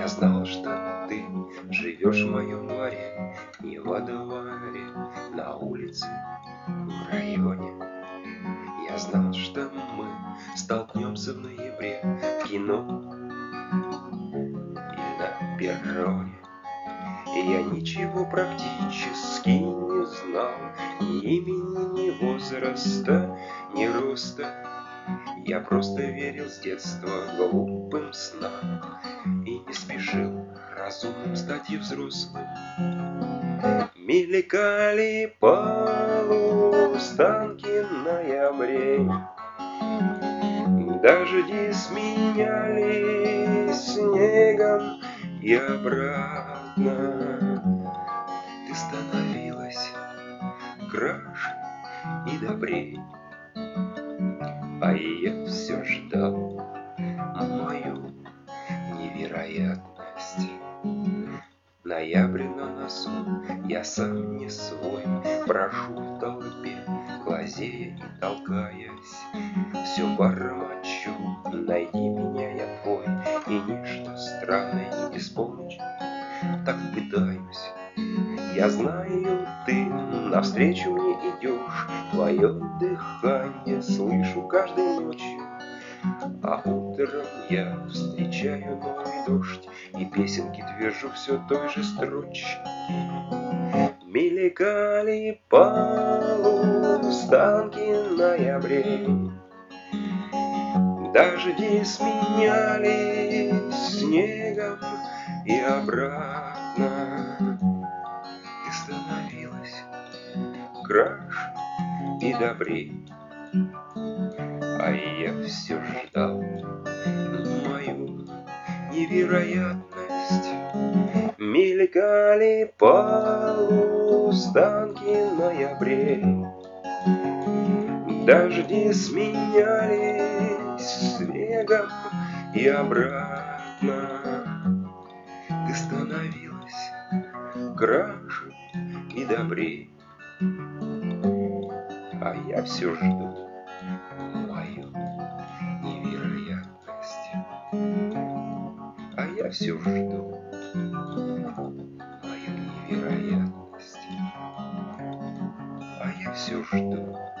Я знал, что ты живешь в моем дворе, не во дворе, на улице, в районе. Я знал, что мы столкнемся в ноябре в кино или на перроне. И я ничего практически не знал, ни имени, ни возраста, ни роста. Я просто верил с детства глупым снам и не спешил разумным стать и взрослым. Мелькали полустанки ноябрей, дожди сменялись снегом и обратно. Ты становилась краше и добрей, а я все ждал мою невероятность. Ноябрь на носу, я сам не свой, прошу в толпе, глазея и толкаясь, все бормочу, найди меня, я твой, и нечто странное не исполнить, так пытаюсь. Я знаю, ты навстречу мне идешь, твое дыхание слышу каждой ночью, а утром я встречаю новый дождь и песенки движу все той же строчки. Мелькали полустанки ноябрей, дожди сменялись снегом и обратно. Ты становилась краше и добрей, а я все ждал мою невероятность. Мелькали полустанки ноябрей, дожди сменялись снегом и обратно. Ты становилась краше и добрей, а я все жду мою невероятность. А я все жду мою невероятность. А я все жду